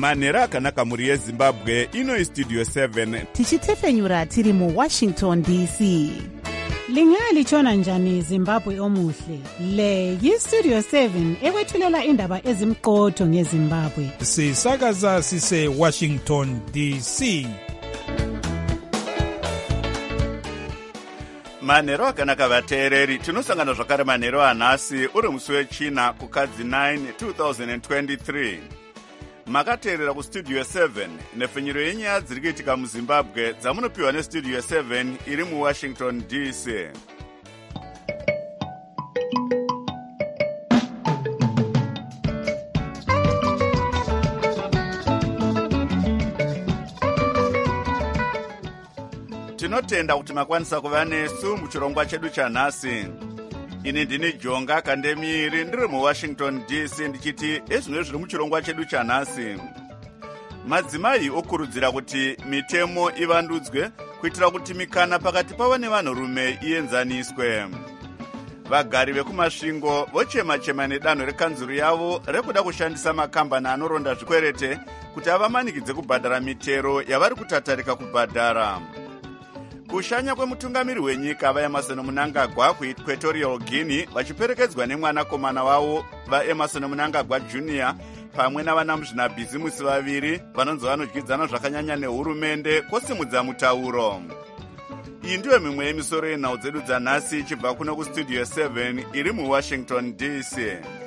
manhero akanaka mhuri yezimbabwe. Ino Studio 7 tichitefenyura tiri muWashington DC. Lingalitshona njani Zimbabwe omuhle? Le yiStudio 7 ekwethulela indaba ezimqotho ngeZimbabwe. Sisakaza sise Washington DC. manhero akanaka vateereri. Tinosangana zvakare manhero anhasi uri musi wechina kukadzi 9 2023. Makateerera kuStudio 7 nefenyero yenyaya dziri kuitika muZimbabwe dzamunopiwa neStudio 7 iri muWashington DC. Tinotenda kuti makwanisa kuva nesu muchirongwa chedu chanhasi. Ini ndini Jonga Kandemiri ndiri muWashington DC ndichiti ezvino zviri muchirongwa chedu chanhasi. Madzimai okurudzira kuti mitemo ivandudzwe kuitira kuti mikana pakati pavo nevanhurume ienzaniswe. Vagari vekumasvingo vochema-chema nedanho rekanzuru yavo rekuda kushandisa makambani anoronda zvikwerete kuti avamanikidze kubhadhara mitero yavari kutatarika kubhadhara. Kushanya kwemutungamiri wenyika vaEmerson Mnangagwa kuEquatorial Guinea vachiperekedzwa nemwanakomana wavo vaEmerson Mnangagwa Jr. pamwe navanamuzvinabhizimusi vaviri vanonzi vanodyidzana zvakanyanya nehurumende kosimudza mutauro. Iyi ndiyo mimwe yemisoro yenhau dzedu dzanhasi ichibva kuno kuStudio 7 iri muWashington DC.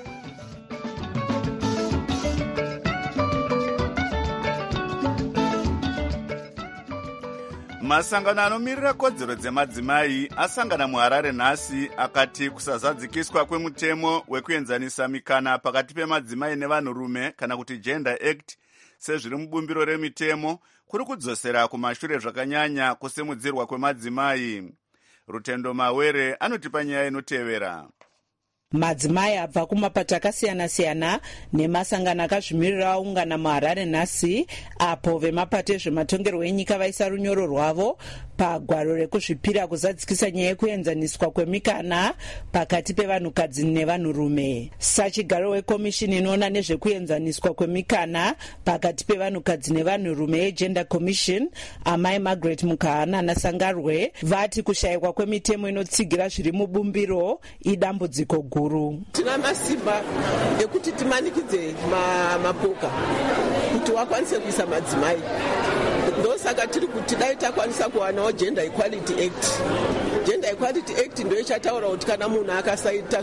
Masangano anomirira kodzero dzemadzimai asangana muHarare nhasi akati kusazadzikiswa kwemutemo wekuenzanisa mikana pakati pemadzimai nevanhurume kana kuti Gender Act sezviri mubumbiro remitemo kuri kudzosera kumashure zvakanyanya kusimudzirwa kwemadzimai. Rutendo Mawere anotipa nyaya inotevera. Madzimai abva kumapato akasiyana-siyana nemasangano akazvimirira aungana muHarare nhasi apo vemapato ezvematongerwo enyika vaisa runyoro rwavo pagwaro rekuzvipira kuzadzikisa nyaya yekuenzaniswa kwemikana pakati pevanhukadzi nevanhurume. Sachigaro wekomishini inoona nezvekuenzaniswa kwemikana pakati pevanhukadzi nevanhurume yeGender Commission, Amai Margaret Mukahana naSangarwe, vati kushayikwa kwemitemo inotsigira zviri mubumbiro idambudziko guru. Tina masimba ekuti timanikidze mapoka kuti wakwanise kuisa madzimai. Ndosaka tiri kuti dai takwanisa kuwanawo Gender Equality Act. Gender Equality Act ndio ichataura kuti kana munhu akasaita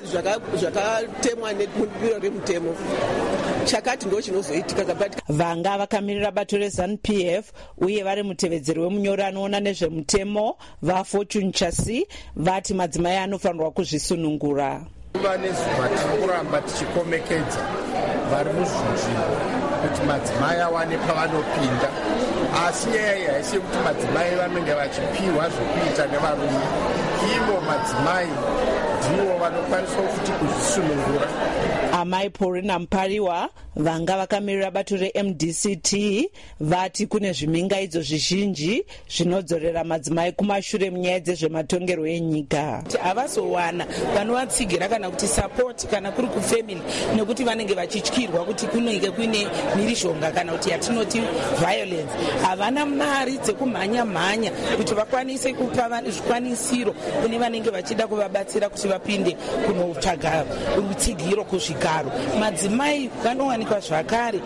zvakatemwa nebumbiro remutemo chakati ndo chinozoitika kabatika. Vanga vakamirira bato reZANU-PF uye vari mutevedzeri wemunyori anoona nezvemutemo vaFortune Chasi vati madzimai anofanirwa kuzvisunungura. Kuva nezuva tiri kuramba tichikomekedza vari muzvinzvimbo kuti madzimai awane pavanopinda, asi nyaya haisi kuti madzimai vanenge vachipiwa zvokuita nevarume. Ivo madzimai ndivo vanokwanisa kuti kuzvisunungura. Amai Paulina Mpariwa vanga vakamirira bato reMDCT vati kune zvimingaidzo zvizhinji zvinodzorera madzimai kumashure munyaya dzezvematongerwo enyika. Havazowana vanovatsigira kana kuti support kana kuri kufamily nekuti vanenge vachityirwa kuti kunenge kuine mhirizhonga kana kuti yatinoti violence. Havana mari dzekumhanya-mhanya kuti vakwanise kupa zvikwanisiro kune vanenge vachida kuvabatsira kuti vapinde kunotsvaga rutsigiro kuzvigaro. Madzimai vanowanikwa zvakare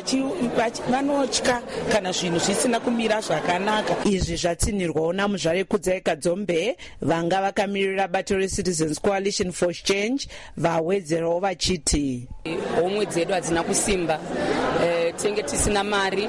vanotya kana zvinhu zvisina kumira zvakanaka. Izvi zvatsinirwawo naMuzvare Kudzai Kadzombe vanga vakamirira bato reCitizens Coalition for Change vawedzerawo vachiti homwe dzedu hadzina kusimba, tenge tisina mari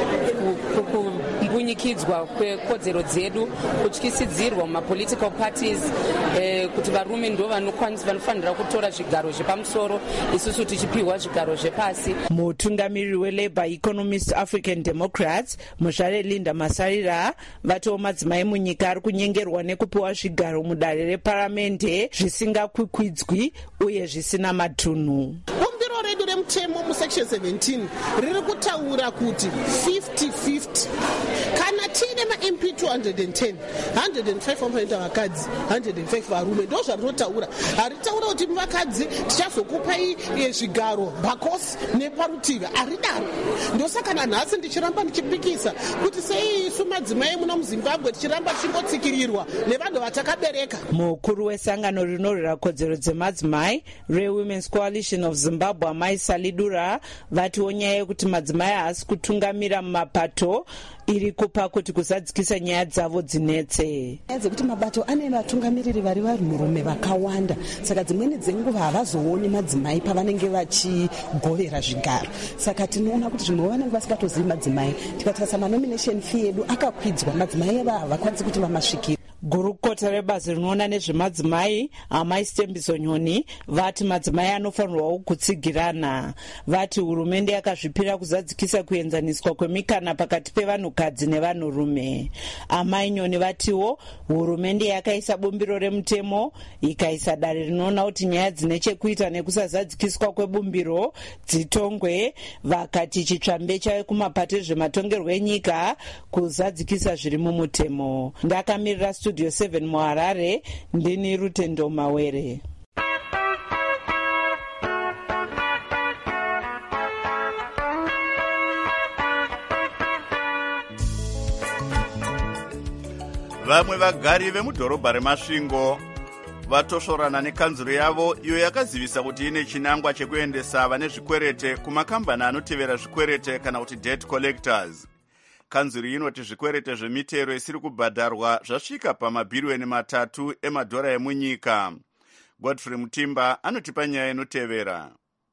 kumbunyikidzwa kwekodzero dzedu, kutyisidzirwa mumapolitical parties, kuti varume ndo vanofanira kutora zvigaro zvepamusoro, isusu tichipiwa zvigaro zvepasi. Mutungamiriri weLabour Economist African Democrats Muzvare Linda Masarira vatiwo madzimai munyika ari kunyengerwa nekupiwa zvigaro mudare reparamende zvisingakwikwidzwi uye zvisina matunhu. Bumbiro redu remutemo musection 17 riri kutaura kuti 50-50. Kana tiine ma-MP 210, 105 vanoita vakadzi, 105 varume, ndo zvarinotaura. Haritaura kuti muvakadzi tichazokupai zvigaro bhakosi neparutivi, haridaro. Ndosaka nanhasi ndichiramba ndichipikisa kuti sei isu madzimai muno muzimbabwe tichiramba tichingotsikiririrwa nevanhu vatakabereka. Mukuru wesangano rinorwira kodzero dzemadzimai reWomen's Coalition of Zimbabwe, Amai Salidura, vatiwo nyaya yekuti madzimai haasi kutungamira mumapato iri kupa kuti kusadzikisa nyaya dzavo dzinetse. Nyaya dzekuti mabato ane vatungamiriri vari vanhurume vakawanda, saka dzimweni dzenguva havazooni madzimai pavanenge vachigovera zvigaro. Saka tinoona kuti zvimwe vanenge vasingatozivi madzimai. Tikatarisa manomination fee yedu akakwidzwa, madzimai ava havakwanisi kuti vamasvikire. Gurukota rebazi rinoona nezvemadzimai, Amai Stembiso Nyoni, vati madzimai anofanirwawo kutsigirana. Vati hurumende yakazvipira kuzadzikisa kuenzaniswa kwemikana pakati pevanhukadzi nevanhurume. Amai Nyoni vatiwo hurumende yakaisa bumbiro remutemo, ikaisa dare rinoona kuti nyaya dzine chekuita nekusazadzikiswa kwebumbiro dzitongwe. Vakati chitsvambe chave kumapato ezvematongerwo enyika kuzadzikisa zviri mumutemo. Ndakamirira Studio 7 muHarare, ndini Rutendo Mawere. Vamwe vagari vemudhorobha reMasvingo vatosvorana nekanzuro yavo iyo yakazivisa kuti ine chinangwa chekuendesa vane zvikwerete kumakambani anotevera zvikwerete kana kuti debt collectors. Kanzuro inoti zvikwerete zvemitero isiri kubhadharwa zvasvika pamabhiriyoni 3 emadhora emunyika. Godfrey Mutimba anotipa nyaya inotevera.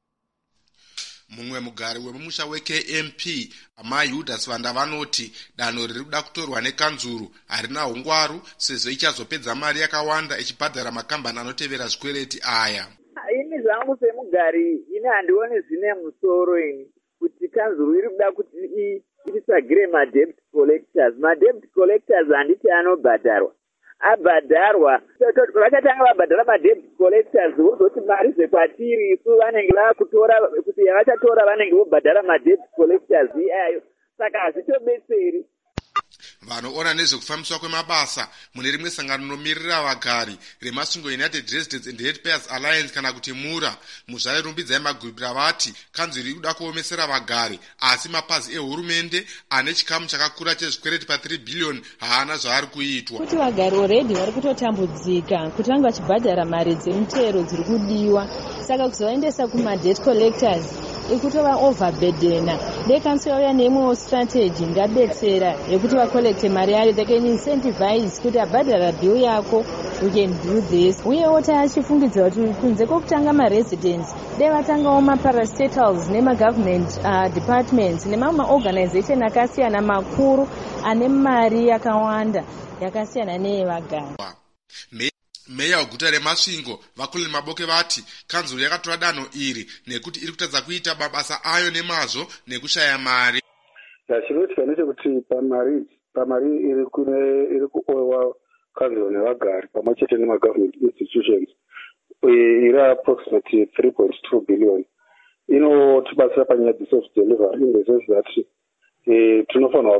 Mumwe mugari wemumusha weKMP Amai Judas Vanda vanoti danho riri kuda kutorwa nekanzuro harina ungwaru sezvo ichazopedza mari yakawanda ichibhadhara makambani anotevera zvikwereti aya. Ini zvangu semugari ini handioni zvine musoro ini kuti kanzuro iri kuda kuti itisagire madebt collectors. Madebt collectors handiti anobhadharwa. Abhadharwa vakatanga vabhadhara madebt collectors vozoti mari zvekwatiri isu vanenge vakutora kuti yavachatora vanenge vobhadhara madebt collectors iyayo, saka hazvitobetseri. Vanoona nezvekufambiswa kwemabasa mune rimwe sangano rinomirira vagari reMasvingo United Residents and Ratepayers Alliance kana kuti MURA muzvare rumbidzai magwibira vati kanzuro iri kuda kuomesera vagari, asi mapazi ehurumende ane chikamu chakakura chezvikwereti pa3 billion haana zvaari kuitwa. Kuti vagari already vari kutotambudzika kuti vange vachibhadhara mari dzemutero dziri kudiwa, saka kuzoendesa kumadebt collectors ikutova overburdena. Dekanso yauya neimwewo strategy ingabetsera yekuti vakolekte mari yayo, they can incentivize kuti abhadhara bill yako, you can do this. Uyewo tachifungidzira kuti kunze kwokutanga maresidents dai vatangawo maparastatals nemagovernment departments nemamwe maorganization akasiyana makuru ane mari yakawanda yakasiyana neyevagari. Meya weguta reMasvingo Vakuleni Maboke vati kanzuro yakatora danho iri nekuti iri kutadza kuita mabasa ayo nemazvo nekushaya mari. Chinoitika ndechekuti pamari iri kuowa kanzuro nevagari pamwe chete nemagovernment institutions iri approximately 3.2 billion. Inotibatsira panyaya dzeself-delivery in the sense that tinofanirwa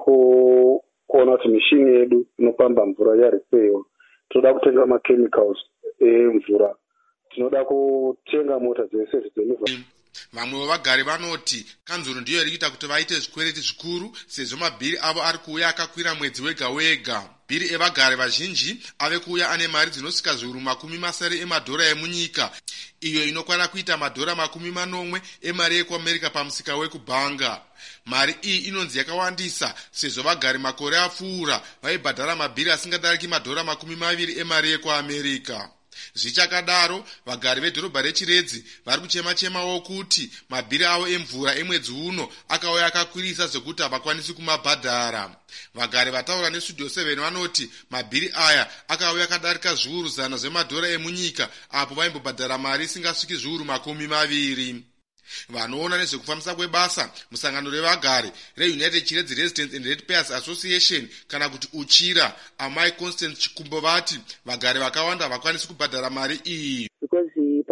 kuona kuti mishini yedu inopamba mvura yarepeyo. Tinoda kutenga machemicals emvura, tinoda kutenga mota dzeself-delivery. Vamwe vevagari vanoti kanzuro ndiyo iri kuita kuti vaite zvikwereti zvikuru sezvo mabhiri avo ari kuuya akakwira mwedzi wega wega. Bhiri evagari vazhinji ave kuuya ane mari dzinosvika zviuru 70 emadhora emunyika, iyo inokwana kuita madhora 40 emari yekuAmerica pamusika wekubhanga. Mari iyi inonzi yakawandisa sezvo vagari makore apfuura vaibhadhara mabhiri asingadariki madhora 20 emari yekuAmerica. Zvichakadaro vagari vedhorobha reChiredzi vari kuchema-chemawo kuti mabhiri avo emvura emwedzi uno akauya akakwirisa zvekuti havakwanisi kumabhadhara. Vagari vataura neStudio 7 vanoti mabhiri aya akauya akadarika zviuru 100 zvemadhora emunyika apo vaimbobhadhara mari isingasviki zviuru 20. Vanoona nezvekufambisa kwebasa musangano revagari reUnited Chiredzi Residents and Ratepayers Association kana kuti UCHIRA, Amai Constance Chikumbo vati vagari vakawanda havakwanisi kubhadhara mari iyi. Because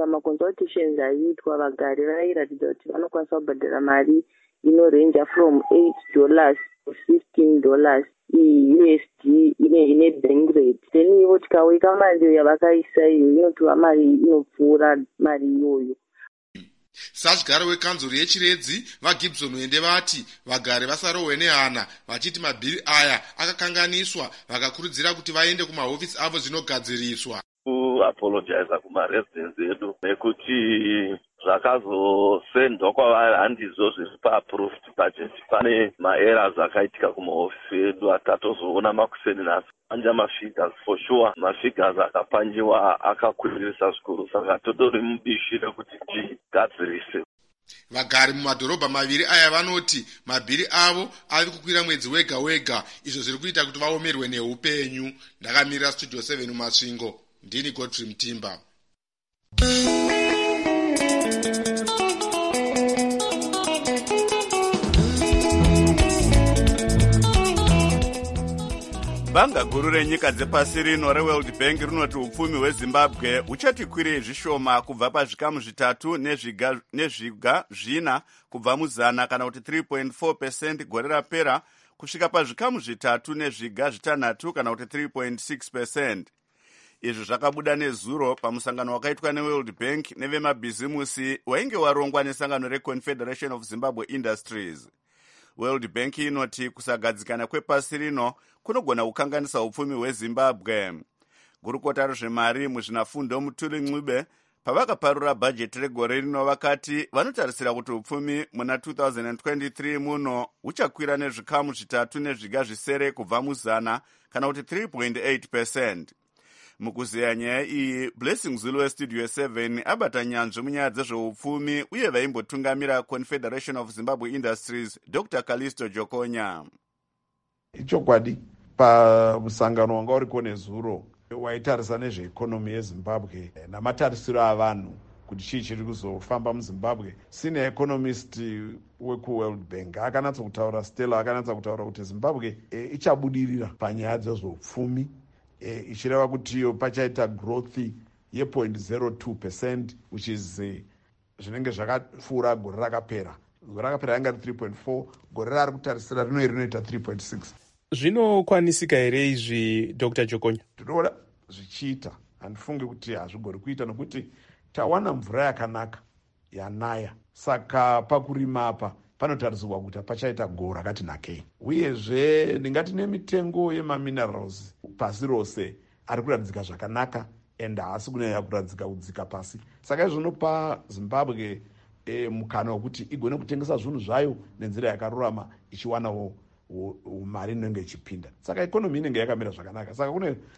pamaconsultations aiitwa vagari vairatidza kuti vanokwanisa kubhadhara mari inorenja from $8 to $15 USD ine bank rate. Then ivo tikawika mari yavakaisa iyo inotova mari inopfuura mari iyoyo. Sachigaro wekanzuro yechiredzi vaGibson Mwende vati vagari vasarohwe nehana vachiti mabhiri aya akakanganiswa, vakakurudzira kuti vaende kumahofisi avo zvinogadziriswa. Kuapologiza kumaresidents edu nekuti zvakazosendwa kwavari handizvo zviri paapproved budget. Pane maerrors akaitika kumahofisi edu atatozoona makuseni naso. Anja mafigures for sure, mafigures akapanjiwa akakwiririsa zvikuru, saka totori mubishi rekuti tigadzirise. Vagari mumadhorobha maviri aya vanoti mabhiri avo ari kukwira mwedzi wega wega, izvo zviri kuita kuti vaomerwe neupenyu. Ndakamirira Studio 7 mumasvingo, ndini Godfrey Mutimba. Banga guru renyika dzepasi rino reWorld Bank rinoti upfumi hweZimbabwe uchati kwirei zvishoma kubva pazvikamu zvitatu nezviga zvina kubva muzana kana kuti 3.4% gore rapera kusvika pazvikamu zvitatu nezviga zvitanhatu kana kuti 3.6%. Izvi zvakabuda nezuro pamusangano wakaitwa neWorld Bank nevemabhizimusi wainge warongwa nesangano reConfederation of Zimbabwe Industries. World Bank inoti kusagadzikana kwepasi rino kunogona kukanganisa upfumi hweZimbabwe. Gurukota rezvemari muzvinafundo Mutuli Ncube pavakaparura bhajeti regore rino vakati vanotarisira kuti upfumi muna 2023 muno huchakwira nezvikamu zvitatu nezviga zvisere kubva muzana kana kuti 3.8%. Mukuzeya nyaya iyi, Blessing Zulu weStudio 7 abata nyanzvi munyaya dzezveupfumi uye vaimbotungamira Confederation of Zimbabwe Industries Dr. Callisto Jokonya. Ichokwadi pamusangano wanga uriko nezuro waitarisa nezveikonomi yeZimbabwe namatarisiro avanhu kuti chii chiri kuzofamba muZimbabwe. Senior economist wekuWorld Bank akanatsa Stella akanatsa kutaura kuti Zimbabwe ichabudirira panyaya dzezveupfumi, ichireva kuti iyo pachaita growth ye.02%, which is zvinenge zvakapfuura gore rakapera. Gore rakapera yanga 3.4, gore rari kutarisira rino rinoita 3.6. Zvinokwanisika here izvi Dr. Jokonya? Tinoona zvichiita, handifungi kuti hazvigori kuita nokuti tawana mvura yakanaka yanaya, saka pakurima apa panotarisirwa kuti pachaita go rakati nakei. Uyezve ndingati nemitengo yemaminerals pasi rose ari kuradzika zvakanaka ende haasi kunyanya kuradzika kudzika pasi. Saka izvinopa Zimbabwe mukana wekuti igone kutengesa zvinhu zvayo nenzira yakarurama ichiwanawo mari inenge ichipinda. Saka ikonomi inenge yakamira zvakanaka. Saka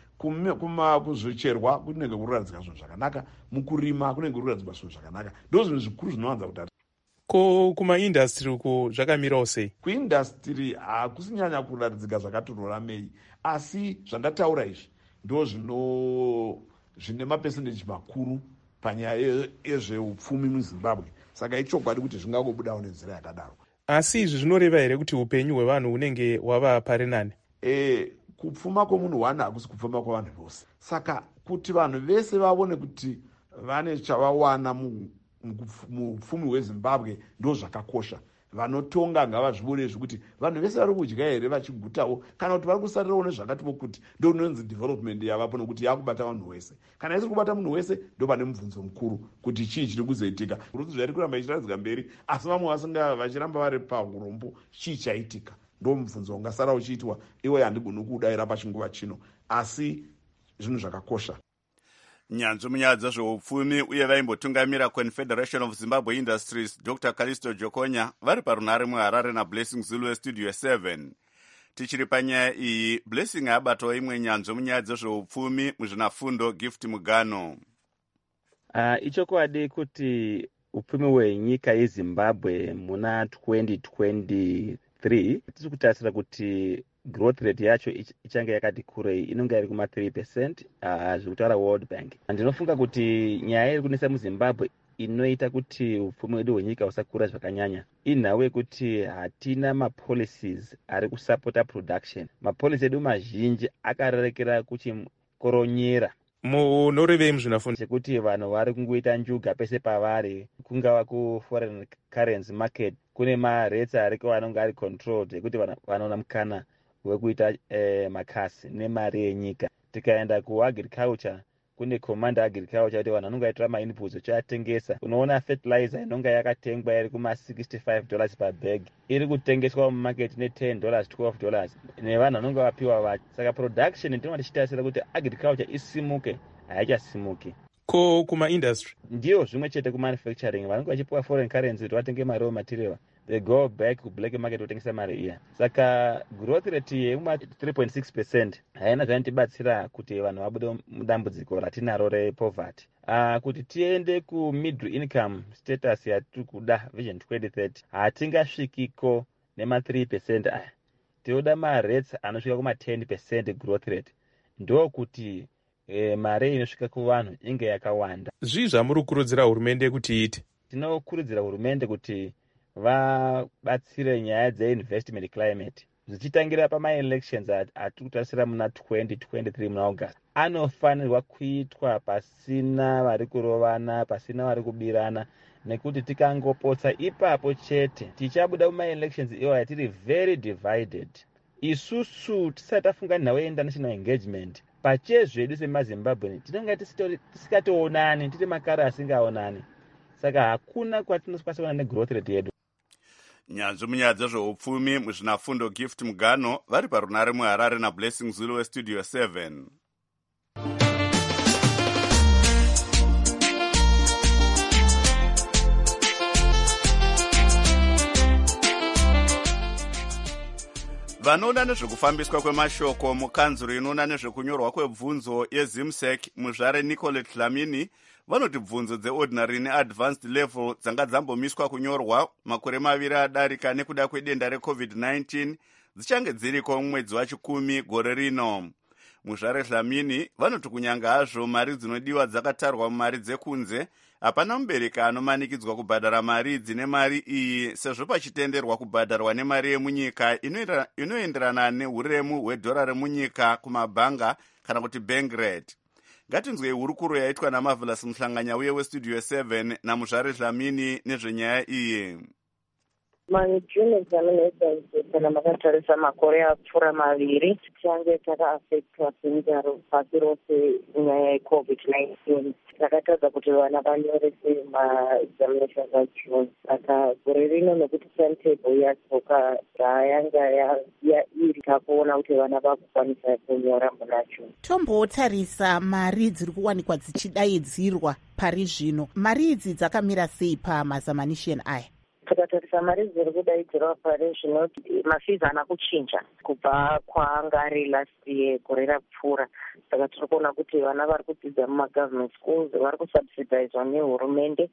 kuzvicherwa kunenge kuradzika zvinhu zvakanaka, mukurima kunenge kuradzika zvinhu zvakanaka. Ndo zvinhu zvikuru zvinowanza kutari. Ko kumaindastri uko zvakamirawo sei? Kuindastri hakusinyanya kuradzika zvakati roramei, asi zvandataura izvi ndo zvine mapesendeji makuru panyaya yezveupfumi muZimbabwe. Saka ichokwadi kuti zvingangobudawo nenzira yakadaro. Asi izvi zvinoreva here kuti upenyu hwevanhu hunenge hwava pari nani? Kupfuma kwomunhu one hakusi kupfuma kwavanhu vose. Saka kuti vanhu vese vaone kuti vane chavawana mupfumi hweZimbabwe ndo zvakakosha. Vanotonga ngavazvione kuti vanhu vese vari kudya here vachigutawo, kana kuti vari kusarirawo nezvakatiwo kuti ndo inonzi development yavapo nokuti yakubata vanhu vese. Kana isiri kubata munhu wese ndo pane mubvunzo mukuru kuti chii chiri kuzoitika. Ruzi zvairi kuramba ichiradzika mberi asi vamwe vachiramba vari paurombo, chii chaitika? Ndo mubvunzo ungasara uchiitwa. Iwe handigoni kuudayira pachinguva chino, asi zvinhu zvakakosha. Nyanzvi munyaya dzezveupfumi uye vaimbotungamira Confederation of Zimbabwe Industries Dr. Callisto Jokonya vari parunare muHarare naBlessing Zulu weStudio 7. Tichiri panyaya iyi, Blessing abatawo imwe nyanzvi munyaya dzezveupfumi muzvinafundo Gift Mugano. Ichokwadi kuti upfumi hwenyika yeZimbabwe muna 2023 tiri kutarisira kuti growth rate yacho ichange yakati kurei, inonge iri kuma 3%, zvikutaura World Bank. Ndinofunga kuti nyaya iri kunesa muZimbabwe inoita kuti upfumi hwedu hwenyika husakura zvakanyanya inhau yekuti hatina mapolicies ari kusapota production. Mapolicy edu mazhinji akarerekera kuchikoronyera munorevei muzvinafundo sekuti vanhu vari kungoita njuga pese pavari, kungava kuforeign currency market kune marates ariko anonge ari controlled ekuti vanoona mukana wekuita makasi nemari yenyika. Tikaenda kuagriculture kune command agriculture kuti vanhu vanonge vaitira mainputs vachatengesa. Unoona fertilizer inonge yakatengwa iri kuma$65 per bag iri kutengeswa mumarket ne$10 $12 nevanhu vanonge vapiwa vacho. Saka production ndinoti tichitasira kuti agriculture isimuke, haichasimuki. Ko kuma-industry ndiyo zvimwe chete kumanufacturing, vanonge vachipiwa foreign currency kuti vatenge mari material, they go back ku black market kutengesa mari iya. Saka growth rate yekuma 3.6% haina zvainotibatsira kuti vanhu vabude mudambudziko ratinaro repoverty. Kuti tiende ku middle income status yatiri kuda vision 2030 hatingasvikiko nema 3% aya. Tinoda marates anosvika kuma 10% growth rate, ndo kuti mari inosvika kuvanhu inge yakawanda. Zvii zvamuri kukurudzira hurumende kuti iite? Tinokurudzira hurumende kuti vabatsire nyaya dzeinvestment climate zvichitangira pama-elections atiri kutarisira muna 2023 muna August. Anofanirwa kuitwa pasina vari kurovana, pasina vari kubirana, nekuti tikangopotsa ipapo chete tichabuda muma-elections iwaya tiri very divided. Isusu tisati tafunga nhau international engagement pachezvedu semazimbabwe tinenge tisikatoonani, tiri makara asingaonani. Saka hakuna kwatinosvikasa kuona negrowth rate yedu. Nyanzvi munyaya dzezveupfumi muzvinafundo Gift Mugano vari parunare muHarare naBlessing Zulu westudio 7. vanoona nezvekufambiswa kwemashoko mukanzuro inoona nezvekunyorwa kwebvunzo yeZimsec muzvare Nicolette Dlamini vanoti bvunzo dzeordinary neadvanced level dzanga dzambomiswa kunyorwa makore maviri adarika nekuda kwedenda reCovid-19 dzichange dziriko mumwedzi wa10 gore rino. Muzvare Dlamini vanoti kunyanga hazvo mari dzinodiwa dzakatarwa mumari dzekunze, hapana mubereki anomanikidzwa kubhadhara mari dzine mari iyi sezvo pachitenderwa kubhadharwa nemari yemunyika inoenderana neuremu hwedhora remunyika kumabhanga kana kuti bank rate. Ngatinzwei hurukuro yaitwa naMarvelous Muhlanganya uye westudio 7 naMuzvare Dlamini nezvenyaya iyi. Majune examinations kana makatarisa makore apfuura maviri tichange takaafectwa senzaro pasi rose nyaya yeCovid-19. Takatadza kuti vana vanyorese maexaminations aJune. Saka gore rino nekuti timetable yadzoka yanga iri takuona kuti vana vakukwanisa kunyora muna June. Tombotarisa mari dziri kuwanikwa dzichidaidzirwa pari zvino. Mari idzi dzakamira sei pamazamanisheni aya? Takatarisa mari dziri kudaidzirwa pari zvino mafees haana kuchinja kubva kwaanga ari last year gore rapfuura. Saka tiri kuona kuti vana vari kudzidza mumagovernment schools vari kusubsidizwa nehurumende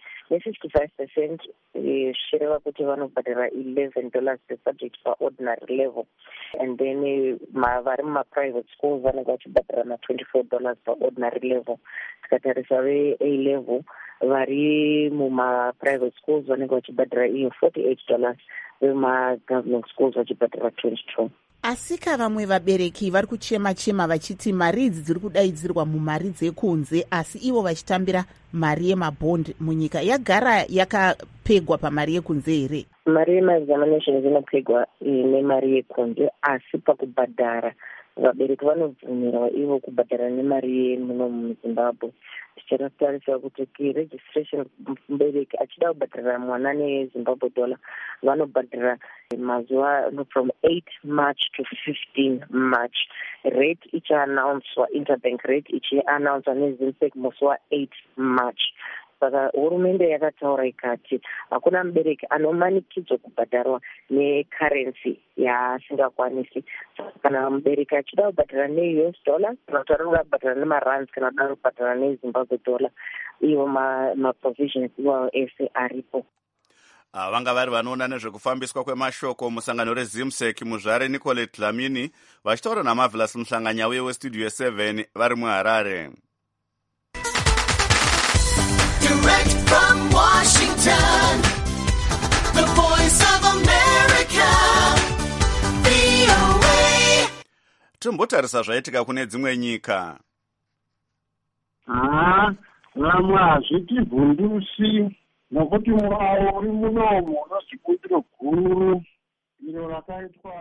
ne55%, zvichireva kuti vanobhadhara $11 per subject paordinary level, and then vari mumaprivate schools vanenge vachibhadhara na$24 paordinary level. Tikatarisa ve-A level vari mumaprivate schools vanenge vachibhadhara iyo $48, vemagovernment schools vachibhadhara $22. Asika vamwe vabereki vari kuchema-chema vachiti mari idzi dziri kudaidzirwa mumari dzekunze asi ivo vachitambira mari yemabhondi munyika. Yagara yakapegwa pamari yekunze here? Mari yemaexaminations inopegwa nemari yekunze, asi pakubhadhara vabereki vanobvumirwa ivo kubhadhara nemari yemuno muZimbabwe. Tichatarisira kuti registration mubereki achida kubhadhara mwana neZimbabwe dollar vanobhadhara mazuva from 8 March to 15 March. Rate ichiannouncwa, interbank rate ichiannouncwa neZimsec musi wa8 March. Saka hurumende yakataura ikati hakuna mubereki anomanikidzwa kubhadharwa necurrency yaasingakwanisi. Kana mubereki achida kubhadhara neUS dollar kana kuti anonga kubhadhara nemarands kana kuda kubhadhara neZimbabwe dollar, iwo maprovisions iwayo ese aripo. Vanga vari vanoona nezvekufambiswa kwemashoko musangano reZimsec muzvare Nicolette Dlamini vachitaura naMarvelous Muhlanganya uye westudio 7 vari muHarare. Direct from Washington, the voice of America, VOA. Timbotarisa zvaitika kune dzimwe nyika. vamwe hazvitivhundusi nokuti murao uri munomu unozvibudiro guru iro rakaitwa.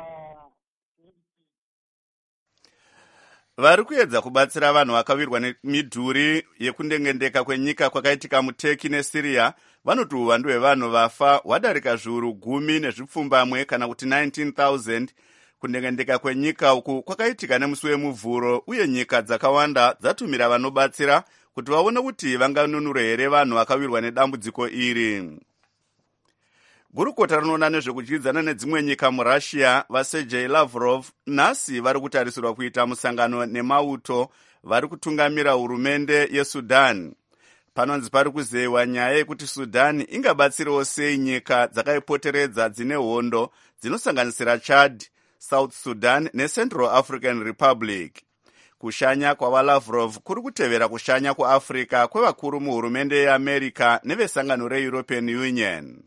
vari kuedza kubatsira vanhu vakawirwa nemidhuri yekundengendeka kwenyika kwakaitika muturkey nesiriya vanoti uwandu hwevanhu vafa hwadarika zviuru 10 nezvipfumbamwe kana kuti 19,000. kundengendeka kwenyika uku kwakaitika nemusi wemuvhuro uye nyika dzakawanda dzatumira vanobatsira kuti vaone kuti vanganunure here vanhu vakawirwa nedambudziko iri. gurukota rinoona nezvekudyidzana nedzimwe nyika murussia vasergei lavrov nhasi vari kutarisirwa kuita musangano nemauto vari kutungamira hurumende yesudan. panonzi pari kuzeyiwa nyaya yekuti sudan ingabatsirewo sei nyika dzakaipoteredza dzine hondo dzinosanganisira chad, south sudan necentral african republic. kushanya kwavalavrov kuri kutevera kushanya kuafrica kwevakuru muhurumende yeamerica nevesangano reeuropean union.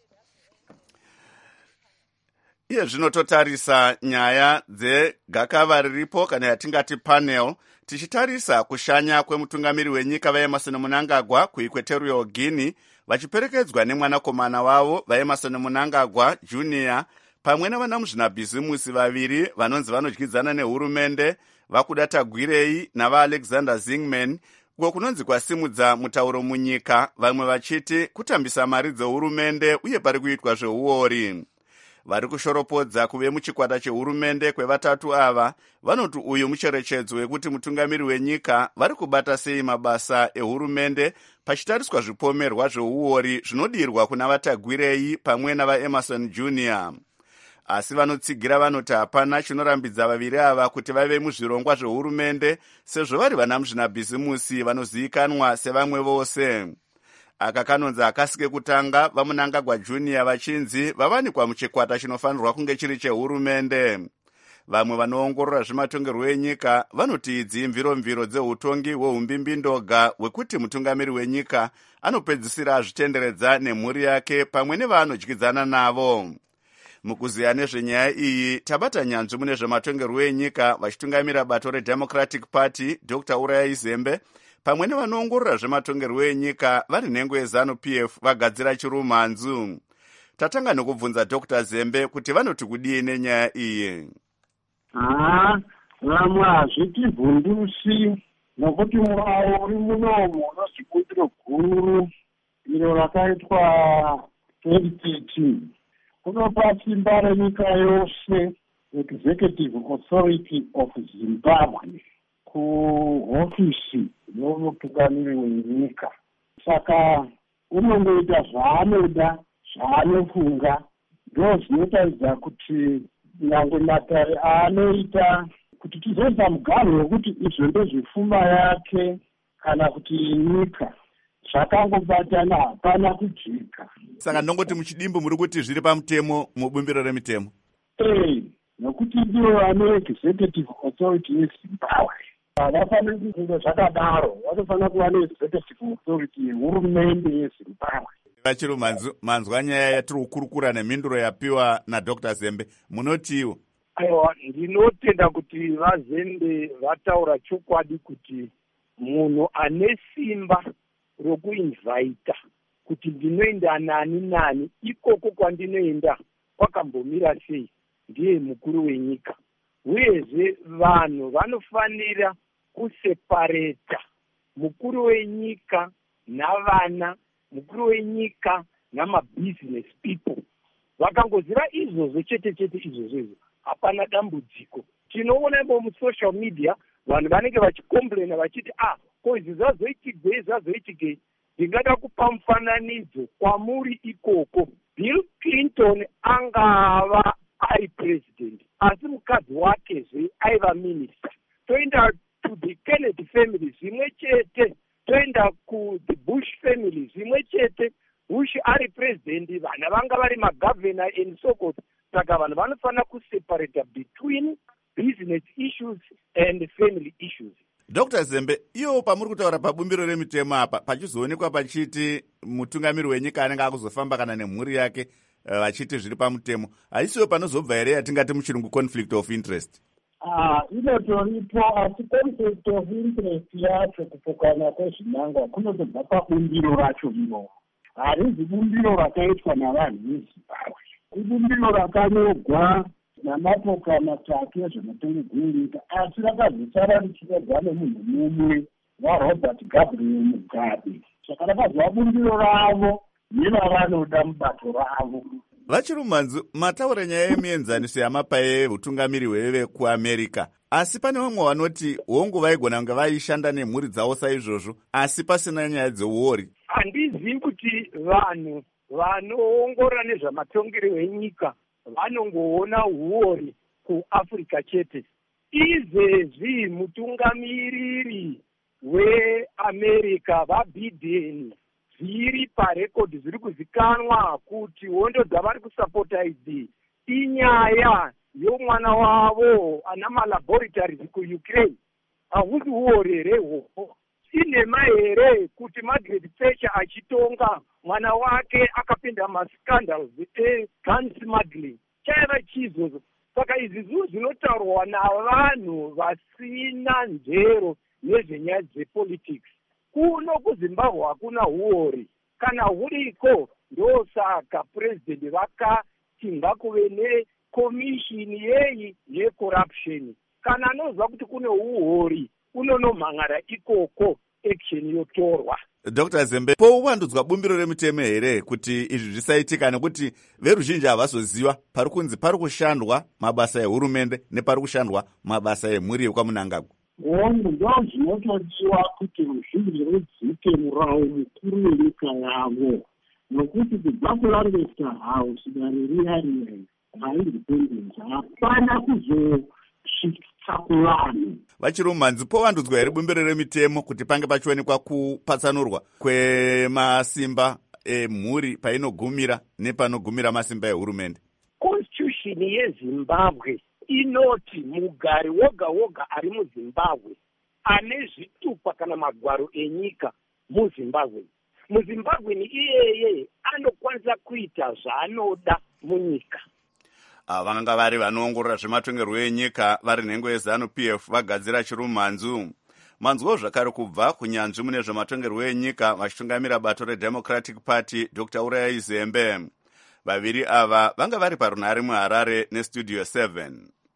iye zvinototarisa nyaya dzegakava riripo kana yatingati panel tichitarisa kushanya kwemutungamiri wenyika vaemerson mnangagwa kuequatorial guinea vachiperekedzwa nemwanakomana wavo vaemerson mnangagwa junior pamwe nevanamuzvinabhizimusi vaviri vanonzi vanodyidzana nehurumende vakuda tagwirei navaalexander zingman uko kunonzi kwasimudza mutauro munyika, vamwe vachiti kutambisa mari dzehurumende uye pari kuitwa zveuori. vari kushoropodza kuve muchikwata chehurumende kwevatatu ava vanoti uyu mucherechedzo wekuti mutungamiri wenyika vari kubata sei mabasa ehurumende pachitariswa zvipomerwa zveuori zvinodirwa kuna vatagwirei pamwe navaemerson junior. asi vanotsigira vanoti hapana chinorambidza vaviri ava kuti vave muzvirongwa zvehurumende sezvo vari vanamuzvinabhizimusi vanozivikanwa sevamwe vose. aka kanonzi akasike kutanga vamunangagwa junior vachinzi vavanikwa muchikwata chinofanirwa kunge chiri chehurumende. vamwe vanoongorora zvematongerwo enyika vanoti idzi imviromviro dzeutongi hweumbimbi-ndoga hwekuti mutungamiri wenyika anopedzisira azvitenderedza nemhuri yake pamwe nevaanodyidzana navo. mukuziya nezvenyaya iyi tabata nyanzvi mune zvematongerwo enyika vachitungamira bato redemocratic party dr urayai zembe pamwe nevanoongorora zvematongerwo enyika vari nhengo yeZanu-PF vagadzira chirumhanzu. tatanga nekubvunza dr zembe kuti vanoti kudii nenyaya iyi. vamwe hazvitivhundusi nokuti murao uri munomu unozvibudiro guru iro rakaitwa 2013 unopa simba renyika yose executive authority of zimbabwe kuhofisi yomutungamiri wenyika. saka unongoita zvaanoda zvaanofunga, ndo zvinotaridza kuti nyangwe matare aanoita kuti tizoita mugarho wekuti izvo ndezvepfuma yake kana kuti nyika zvakangobatana, hapana kujika. saka ndongoti muchidimbu muri kuti zviri pamutemo mubumbiro remitemo. nokuti ndivo vane executive authority yezimbabwe. havafaniri kunge zvakadaro, vanofanira kuva neexecutive authority yehurumende yezimbabwe. vachiri manzwa nyaya yatiri kukurukura nemhinduro yapiwa nadr zembe, munotiwo? aiwa, ndinotenda kuti vazembe vataura chokwadi kuti munhu ane simba rokuinvhaita kuti ndinoenda nani nani ikoko kwandinoenda kwakambomira sei ndiye mukuru wenyika. uyezve vanhu vanofanira kusepareta mukuru wenyika navana, mukuru wenyika namabusiness people. vakangozira izvozvo chete chete izvozvo hapana dambudziko. tinoonamo musocial media vanhu vanenge vachikomplaina vachiti ko izvi zvazoitigei. ndingada kupa mufananidzo kwamuri ikoko. Bill Clinton angava ari president asi mukadzi wakezve aiva minister. toenda to the Kennedy family zvimwe chete, toenda ku the Bush family zvimwe chete. Bush ari president, vana vanga vari magavana and so forth. saka vanhu vanofanira kuseparata between business issues and family issues. dr zembe, iwo pamuri kutaura pabumbiro remitemo apa pachizoonekwa pachiti mutungamiri wenyika anenge akuzofamba kana nemhuri yake vachiti zviri pamutemo, haisiwo panozobva here yatingati muchirungu conflict of interest? inotoripo, asi concept of interest yacho kupokana kwezvinangwa kunotobva pabumbiro racho iro. Harizi bumbiro rakaitwa navanhu vezimbabwe, ibumbiro rakanyorwa namapoka matatu ezvematongo enyika, asi rakazosara richinyorwa nemunhu mumwe waRobert Gabriel Mugabe. Saka rakazova bumbiro ravo nevavanoda mubato ravo. Vachirumanzu, mataura nyaya yemienzaniso yamapai utungamiri hwevekuamerica, asi pane vamwe vanoti hongu vaigona kunge vaishanda nemhuri dzavo saizvozvo, asi pasina nyaya dzeuori. Handizivi kuti vanhu vanoongorora nezvamatongerero enyika vanongoona uori kuAfrica chete. Izvezvi mutungamiriri weAmerica vaBiden zviri parekodhi zviri kuzikanwa kuti hondo dzavari kusapota idzi inyaya yomwana wavo ana malaboratories kuUkraine. Hahusi uori here hwohwo? Inhema here kuti Margaret Thatcher achitonga mwana wake akapinda mascandals gun smuggling? Chaiva chizozo. Saka izvi zvinotaurwa navanhu vasina njero nezvenyaya dzepolitics. Kuno kuZimbabwe hakuna uori, kana huriko ndosaka president vakati ngakuve nekomishini yeyi yecorruption. Kana anozwa kuti kune uori unonomhangara ikoko action yotorwa. Dr. Zembe, pouvandudzwa bumbiro remitemo here kuti izvi zvisaitika, nekuti veruzhinji havazoziva pari kunzi pari kushandwa mabasa ehurumende nepari kushandwa mabasa emhuri yekwaMunangagwa. Hongu ndozvinotodiwa kuti ruzhinji rudzike murawo mukuru wenyika yavo, nokuti kubva kuLancaster House dare riya haindependence hapana kuzosvika kuvanhu. Vachirumanzi, povandudzwa here bumbiro remitemo kuti pange pachionekwa kupatsanurwa kwemasimba emhuri painogumira nepanogumira masimba ehurumende? Constitution yeZimbabwe inoti mugari woga woga ari muZimbabwe ane zvitupa kana magwaro enyika muZimbabwe. MuZimbabwe ni iyeye anokwanisa kuita zvaanoda munyika. Vanga vari vanoongorora zvematongerwo enyika vari nhengo yeZANU-PF vagadzira chirumanzu. Manzwo zvakare kubva kunyanzvi mune zvematongerwo enyika vachitungamira bato reDemocratic Party Dr. Urayai Zembe. Vaviri ava vanga vari parunhare muHarare neStudio 7.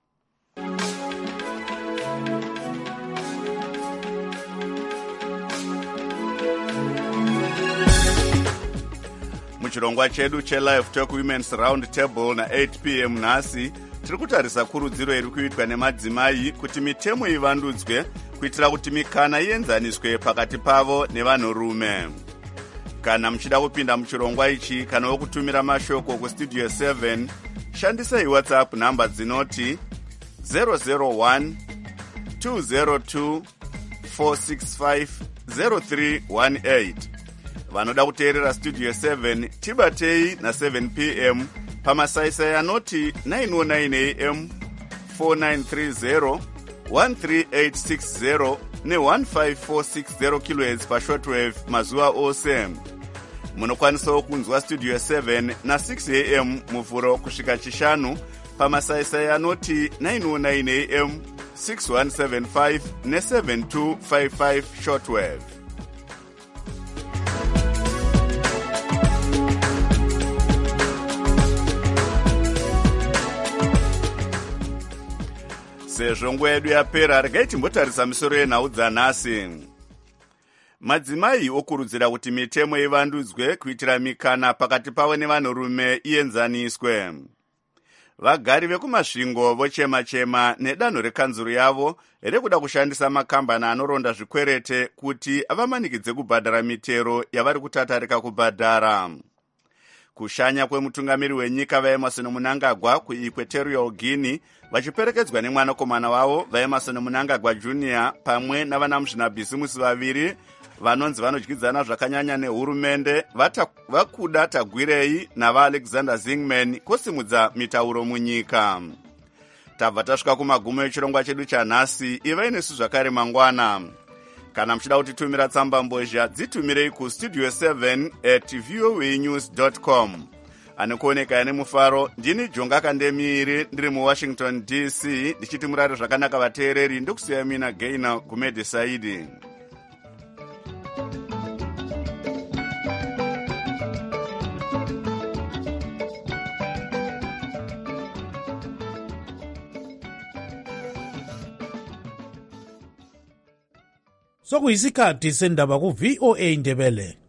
Muchirongwa chedu cheLive Talk Women's Round Table na 8 p.m. nhasi tiri kutarisa kurudziro iri kuitwa nemadzimai kuti mitemo ivandudzwe kuitira kuti mikana ienzaniswe pakati pavo nevanhurume. Kana muchida kupinda muchirongwa ichi kana wokutumira mashoko kuStudio 7, shandisai WhatsApp namba dzinoti 001 202 465 0318. Vanoda kuteerera Studio 7 tibatei na7 p.m. pamasaisai anoti 909 am 4930 13860 ne15460 kHz pashortwave mazuva ose. Munokwanisawo kunzwa Studio 7 na6 am muvhuro kusvika chishanu pamasaisai anoti 909 am 6175 ne7255 shortwave. Sezvo nguva yedu yapera, regai timbotarisa misoro yenhau dzanhasi. Madzimai okurudzira kuti mitemo ivandudzwe kuitira mikana pakati pavo nevanhurume ienzaniswe. Vagari vekumasvingo vochema-chema nedanho rekanzuru yavo rekuda kushandisa makambani anoronda zvikwerete kuti avamanikidze kubhadhara mitero yavari kutatarika kubhadhara. Kushanya kwemutungamiri wenyika vaEmerson Mnangagwa kuEquatorial Guinea vachiperekedzwa nemwanakomana wavo vaEmerson Mnangagwa Jr. pamwe navanamuzvinabhisimusi vaviri vanonzi vanodyidzana zvakanyanya nehurumende vakuda tagwirei navaAlexander Zingman kusimudza mitauro munyika. Tabva tasvika kumagumo echirongwa chedu chanhasi. Ivai nesu zvakare mangwana. Kana muchida kutitumira tsamba mbozha dzitumirei kustudio7@voanews.com. ani kuoneka nemufaro. Ndini Jonga Kandemiri ndiri muWashington DC ndichiti murare zvakanaka vateereri. Ndokusiya mina Gaina kumedhisaidi. sokuyisikhathi sendaba ku-VOA Ndebele.